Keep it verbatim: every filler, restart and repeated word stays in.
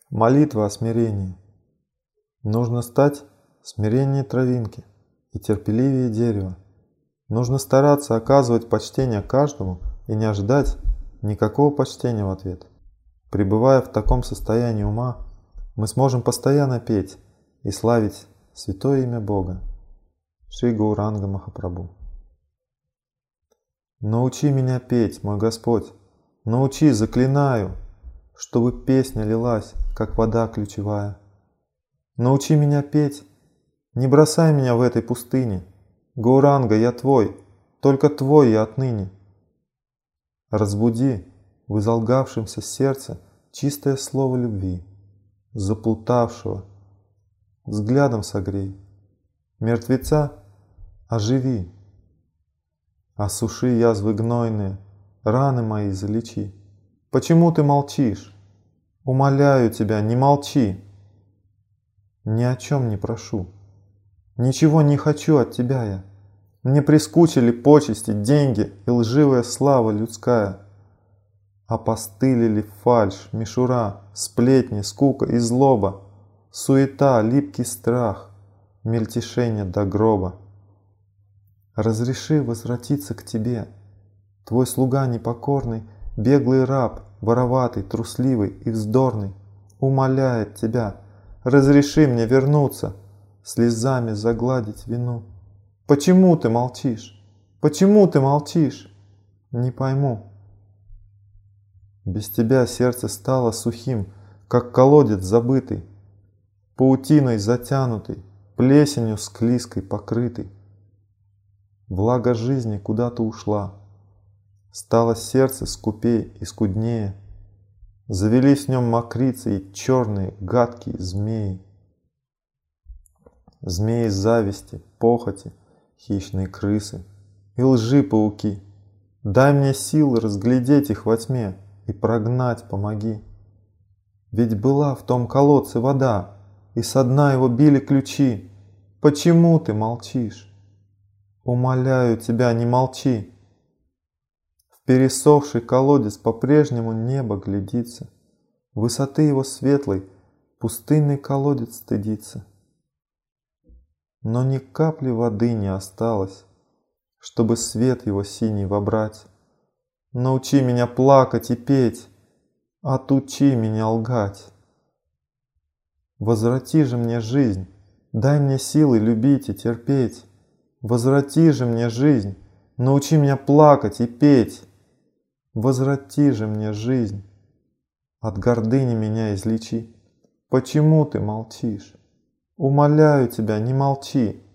Молитва о смирении. Нужно стать смиреннее травинки и терпеливее дерева. Нужно стараться оказывать почтение каждому и не ожидать никакого почтения в ответ. Пребывая в таком состоянии ума, мы сможем постоянно петь и славить святое имя Бога. Шри Гауранга Махапрабху. Научи меня петь, мой Господь, научи, заклинаю, чтобы песня лилась, как вода ключевая. Научи меня петь, не бросай меня в этой пустыне. Гауранга, я Твой, только Твой я отныне. Разбуди в изолгавшемся сердце чистое слово любви, заплутавшего взглядом согрей, мертвеца оживи, осуши язвы гнойные, раны мои залечи. Почему ты молчишь? Умоляю тебя, не молчи. Ни о чем не прошу, ничего не хочу от тебя я. Мне прискучили почести, деньги и лживая слава людская. Опостылили фальшь, мишура, сплетни, скука и злоба, суета, липкий страх, мельтешение до гроба. Разреши возвратиться к тебе, Твой слуга непокорный, беглый раб, вороватый, трусливый и вздорный, умоляет тебя, разреши мне вернуться, слезами загладить вину. Почему ты молчишь? Почему ты молчишь? Не пойму. Без тебя сердце стало сухим, как колодец забытый, паутиной затянутый, плесенью склизкой покрытый. Влага жизни куда-то ушла, стало сердце скупей и скуднее, завелись в нем мокрицы и черные гадкие змеи. Змеи зависти, похоти, хищные крысы и лжи пауки. Дай мне силы разглядеть их во тьме и прогнать помоги. Ведь была в том колодце вода, и со дна его били ключи. Почему ты молчишь? Умоляю тебя, не молчи. В пересохший колодец по-прежнему небо глядится, высоты его светлой пустынный колодец стыдится. Но ни капли воды не осталось, чтобы свет его синий вобрать. Научи меня плакать и петь, отучи меня лгать. Возврати же мне жизнь, дай мне силы любить и терпеть. Возврати же мне жизнь, научи меня плакать и петь. Возврати же мне жизнь, от гордыни меня излечи. Почему ты молчишь? Умоляю тебя, не молчи.